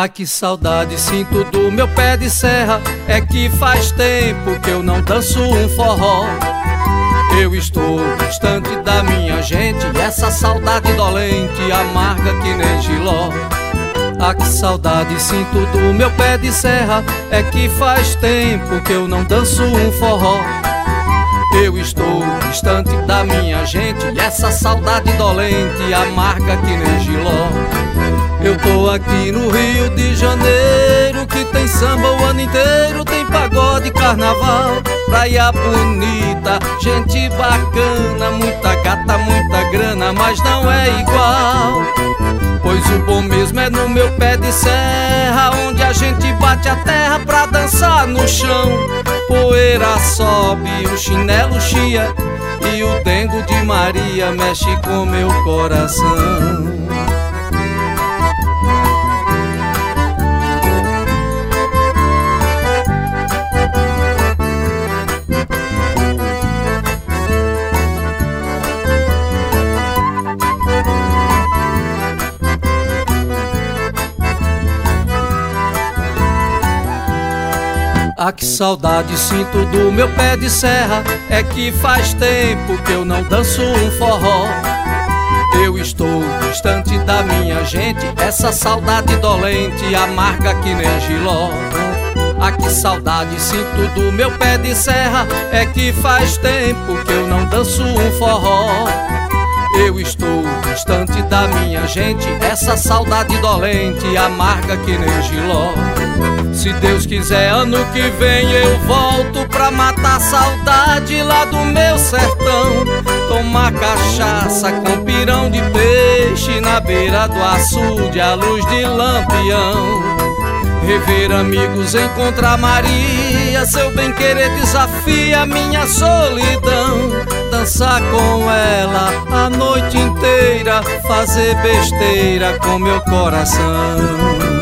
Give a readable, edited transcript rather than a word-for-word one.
Ah, que saudade sinto do meu pé de serra. É que faz tempo que eu não danço um forró. Eu estou distante da minha gente, e essa saudade dolente amarga que nem giló. Ah, que saudade sinto do meu pé de serra. É que faz tempo que eu não danço um forró. Eu estou distante da minha gente, e essa saudade dolente amarga que nem giló. Eu tô aqui no Rio de Janeiro, que tem samba o ano inteiro, tem pagode, carnaval, praia bonita, gente bacana, muita gata, muita grana, mas não é igual. Pois o bom mesmo é no meu pé de serra, onde a gente bate a terra pra dançar no chão. Poeira sobe, o chinelo chia, e o dengo de Maria mexe com meu coração. Ah, que saudade sinto do meu pé de serra. É que faz tempo que eu não danço um forró. Eu estou distante da minha gente, essa saudade dolente amarga que nem giló. Ah, que saudade sinto do meu pé de serra. É que faz tempo que eu não danço um forró. Eu estou distante da minha gente, essa saudade dolente amarga que nem giló. Se Deus quiser, ano que vem eu volto pra matar saudade lá do meu sertão. Tomar cachaça com pirão de peixe na beira do açude à luz de lampião. Rever amigos, encontrar Maria, seu bem-querer desafia minha solidão. Dançar com ela a noite inteira, fazer besteira com meu coração.